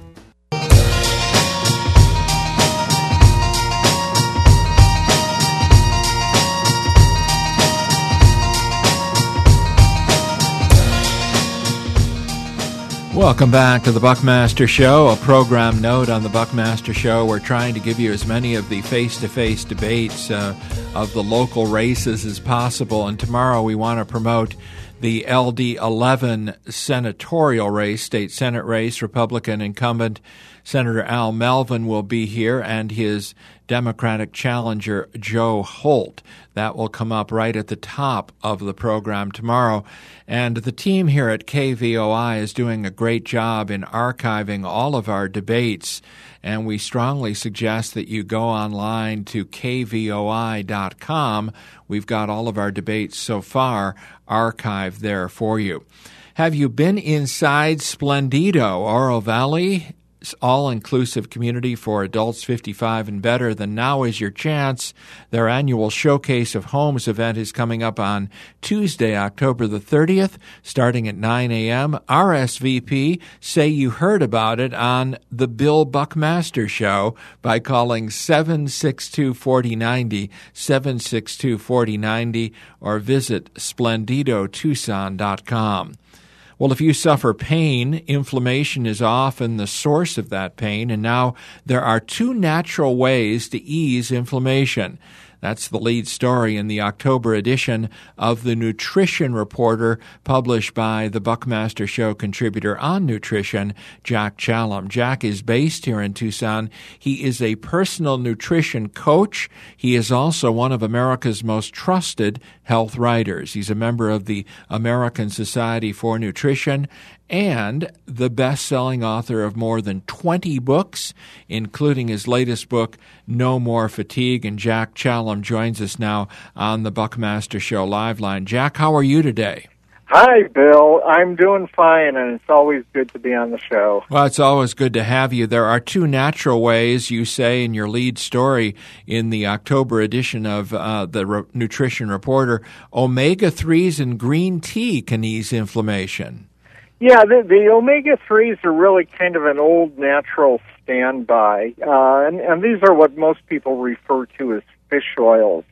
A: Welcome back to the Buckmaster Show. A program note on the Buckmaster Show. We're trying to give you as many of the face-to-face debates uh, of the local races as possible. And tomorrow we want to promote the L D eleven senatorial race, state Senate race. Republican incumbent Senator Al Melvin will be here, and his Democratic challenger Joe Holt. That will come up right at the top of the program tomorrow. And the team here at K V O I is doing a great job in archiving all of our debates, and we strongly suggest that you go online to K V O I dot com. We've got all of our debates so far archived there for you. Have you been inside Splendido, Oro Valley? All-inclusive community for adults fifty-five and better, then now is your chance. Their annual Showcase of Homes event is coming up on Tuesday, October the thirtieth, starting at nine a.m. R S V P. Say you heard about it on the Bill Buckmaster Show by calling seven six two, four oh nine oh, seven six two, four oh nine oh, or visit splendido tucson dot com. Well, if you suffer pain, inflammation is often the source of that pain, and now there are two natural ways to ease inflammation. That's the lead story in the October edition of the Nutrition Reporter, published by the Buckmaster Show contributor on nutrition, Jack Challam. Jack is based here in Tucson. He is a personal nutrition coach. He is also one of America's most trusted health writers. He's a member of the American Society for Nutrition and the best-selling author of more than twenty books, including his latest book, No More Fatigue. And Jack Challam joins us now on the Buckmaster Show Live Line. Jack, how are you today?
Q: Hi, Bill. I'm doing fine, and it's always good to be on the show.
A: Well, it's always good to have you. There are two natural ways, you say in your lead story in the October edition of uh, the Re- Nutrition Reporter. omega threes and green tea can ease inflammation.
Q: Yeah, the, the omega threes are really kind of an old natural standby, uh, and, and these are what most people refer to as fish oils.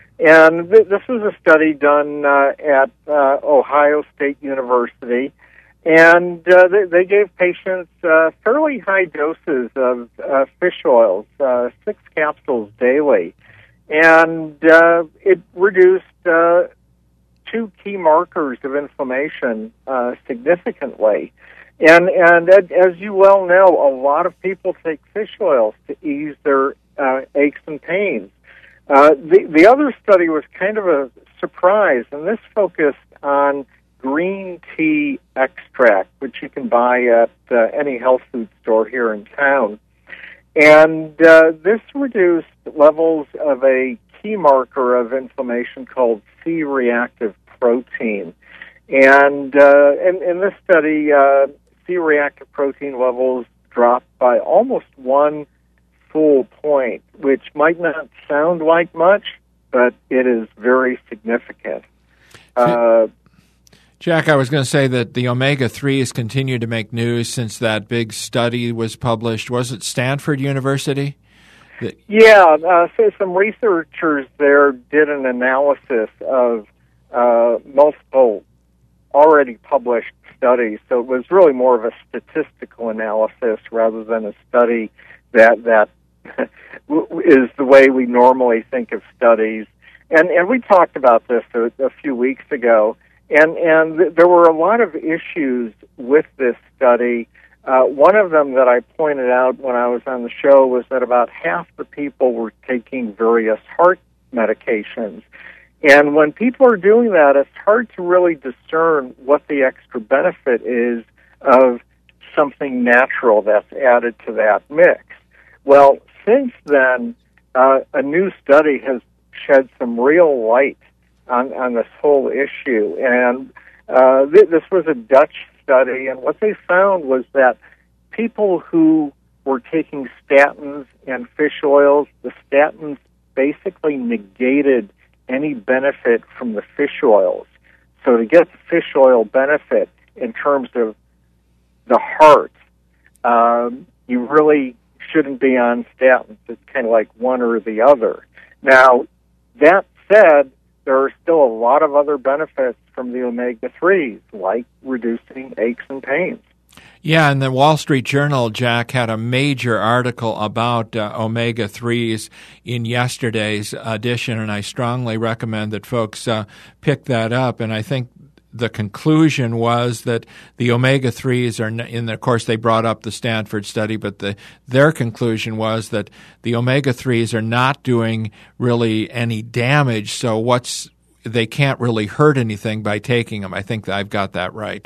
Q: And th- this was a study done uh, at uh, Ohio State University, and uh, they, they gave patients uh, fairly high doses of uh, fish oils, uh, six capsules daily, and uh, it reduced uh, two key markers of inflammation uh, significantly. And and as you well know, a lot of people take fish oils to ease their uh, aches and pains. Uh, the, the other study was kind of a surprise, and this focused on green tea extract, which you can buy at uh, any health food store here in town. And uh, this reduced levels of a key marker of inflammation called C-reactive protein. And uh, in, in this study, uh, C-reactive protein levels dropped by almost one full point, which might not sound like much, but it is very significant. Uh,
A: Jack, I was going to say that the omega threes continue to make news since that big study was published. Was it Stanford University? That-
Q: yeah, uh, so some researchers there did an analysis of uh, multiple already published studies, so it was really more of a statistical analysis rather than a study that that is the way we normally think of studies. And and we talked about this a, a few weeks ago, and, and th- there were a lot of issues with this study. Uh, one of them that I pointed out when I was on the show was that about half the people were taking various heart medications. And when people are doing that, it's hard to really discern what the extra benefit is of something natural that's added to that mix. Well, since then, uh, a new study has shed some real light on, on this whole issue. And uh, th- this was a Dutch study, and what they found was that people who were taking statins and fish oils, the statins basically negated any benefit from the fish oils. So to get the fish oil benefit in terms of the heart, um, you really shouldn't be on statins. It's kind of like one or the other. Now, that said, there are still a lot of other benefits from the omega threes, like reducing aches and pains.
A: Yeah, and the Wall Street Journal, Jack, had a major article about uh, omega threes in yesterday's edition, and I strongly recommend that folks uh, pick that up. And I think the conclusion was that the omega threes are, in the, of course, they brought up the Stanford study, but the, their conclusion was that the omega threes are not doing really any damage, so what's they can't really hurt anything by taking them. I think that I've got that right.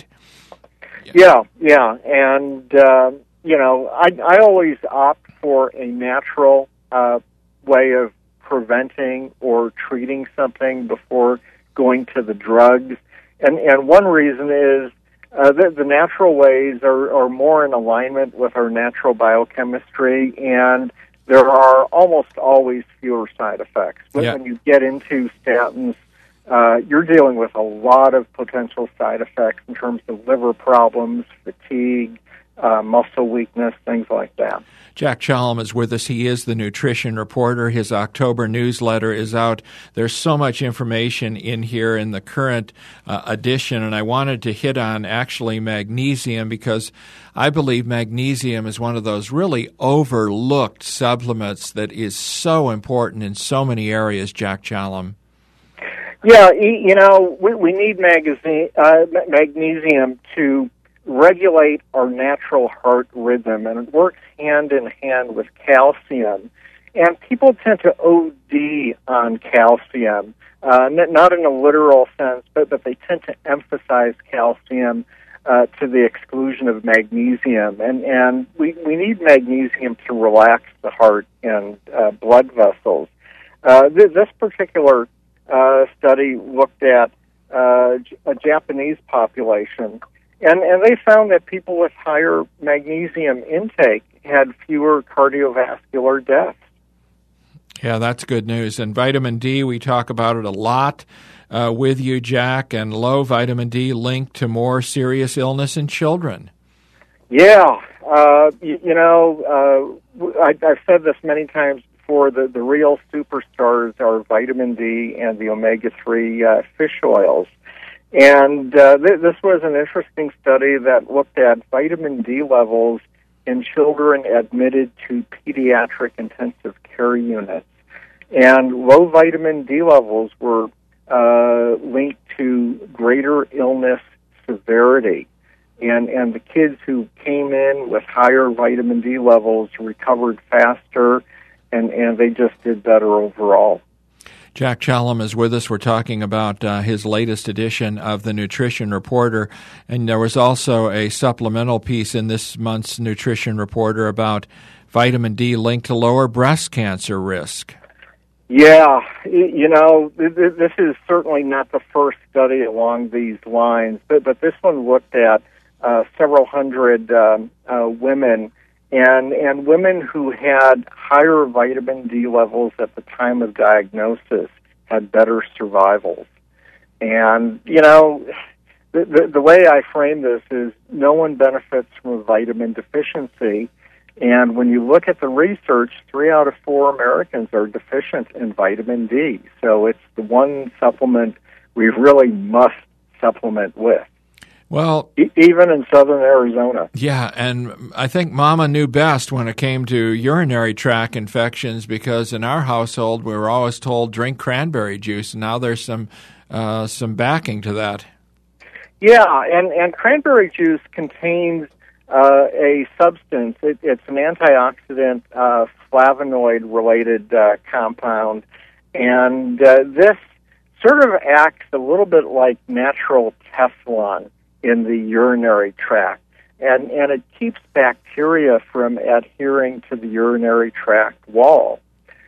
Q: Yeah, yeah, and uh, you know, I I always opt for a natural uh, way of preventing or treating something before going to the drugs, and and one reason is uh, the, the natural ways are, are more in alignment with our natural biochemistry, and there are almost always fewer side effects. But
A: yeah.
Q: when you get into statins, Uh, you're dealing with a lot of potential side effects in terms of liver problems, fatigue, uh, muscle weakness, things like that.
A: Jack Challam is with us. He is the Nutrition Reporter. His October newsletter is out. There's so much information in here in the current uh, edition, and I wanted to hit on actually magnesium because I believe magnesium is one of those really overlooked supplements that is so important in so many areas, Jack Challam.
Q: Yeah, you know, we, we need magazine, uh, magnesium to regulate our natural heart rhythm, and it works hand in hand with calcium. And people tend to O D on calcium, uh, not in a literal sense, but, but they tend to emphasize calcium uh, to the exclusion of magnesium. And, and we, we need magnesium to relax the heart and uh, blood vessels. Uh, th- this particular Uh, study looked at uh, a Japanese population, and, and they found that people with higher magnesium intake had fewer cardiovascular deaths.
A: Yeah, that's good news. And vitamin D, we talk about it a lot uh, with you, Jack, and low vitamin D linked to more serious illness in children.
Q: Yeah, uh, you, you know, uh, I, I've said this many times before, the, the real superstars are vitamin D and the omega three uh, fish oils. And uh, th- this was an interesting study that looked at vitamin D levels in children admitted to pediatric intensive care units. And low vitamin D levels were uh, linked to greater illness severity. And and the kids who came in with higher vitamin D levels recovered faster, and, and they just did better overall.
A: Jack Challam is with us. We're talking about uh, his latest edition of the Nutrition Reporter. And there was also a supplemental piece in this month's Nutrition Reporter about vitamin D linked to lower breast cancer risk.
Q: Yeah, you know, this is certainly not the first study along these lines, but, but this one looked at uh, several hundred um, uh, women, and, and women who had higher vitamin D levels at the time of diagnosis had better survivals. And, you know, the, the, the way I frame this is no one benefits from a vitamin deficiency. And when you look at the research, three out of four Americans are deficient in vitamin D. So it's the one supplement we really must supplement with.
A: Well,
Q: e- even in southern Arizona.
A: Yeah, and I think Mama knew best when it came to urinary tract infections, because in our household we were always told drink cranberry juice. And now there's some uh, some backing to that.
Q: Yeah, and, and cranberry juice contains Uh, a substance. It, it's an antioxidant, uh, flavonoid-related uh, compound, and uh, this sort of acts a little bit like natural Teflon in the urinary tract, and, and it keeps bacteria from adhering to the urinary tract wall.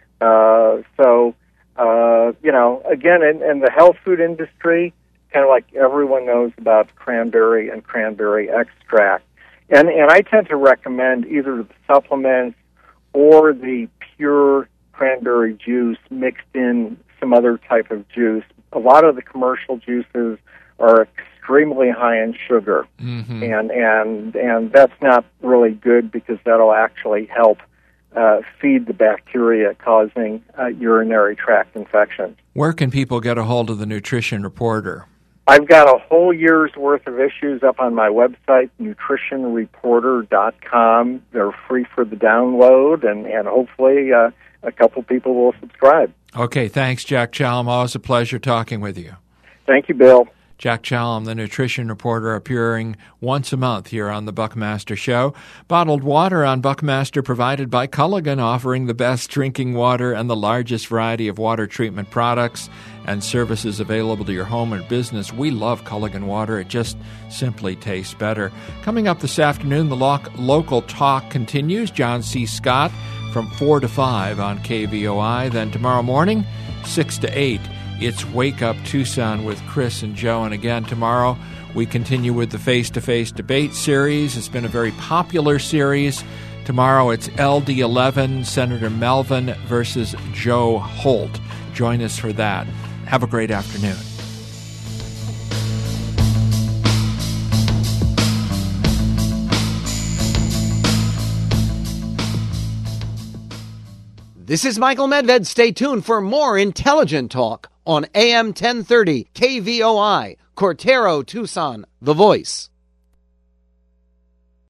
Q: Uh, so, uh, you know, again, in, in the health food industry, kind of like everyone knows about cranberry and cranberry extract. And and I tend to recommend either the supplements or the pure cranberry juice mixed in some other type of juice. A lot of the commercial juices are extremely high in sugar,
A: mm-hmm.
Q: and and and that's not really good, because that'll actually help uh, feed the bacteria causing uh, urinary tract infections.
A: Where can people get a hold of the Nutrition Reporter?
Q: I've got a whole year's worth of issues up on my website, nutrition reporter dot com. They're free for the download, and, and hopefully uh, a couple people will subscribe.
A: Okay, thanks, Jack Chalom. Always a pleasure talking with you.
Q: Thank you, Bill.
A: Jack Chalom, the nutrition reporter, appearing once a month here on the Buckmaster Show. Bottled water on Buckmaster provided by Culligan, offering the best drinking water and the largest variety of water treatment products and services available to your home and business. We love Culligan water. It just simply tastes better. Coming up this afternoon, the lo- local talk continues. John C. Scott from four to five on K V O I. Then tomorrow morning, six to eight. It's Wake Up Tucson with Chris and Joe. And again, tomorrow we continue with the face-to-face debate series. It's been a very popular series. Tomorrow it's L D eleven, Senator Melvin versus Joe Holt. Join us for that. Have a great afternoon.
R: This is Michael Medved. Stay tuned for more intelligent talk on A M ten thirty K V O I, Cortero, Tucson, The Voice.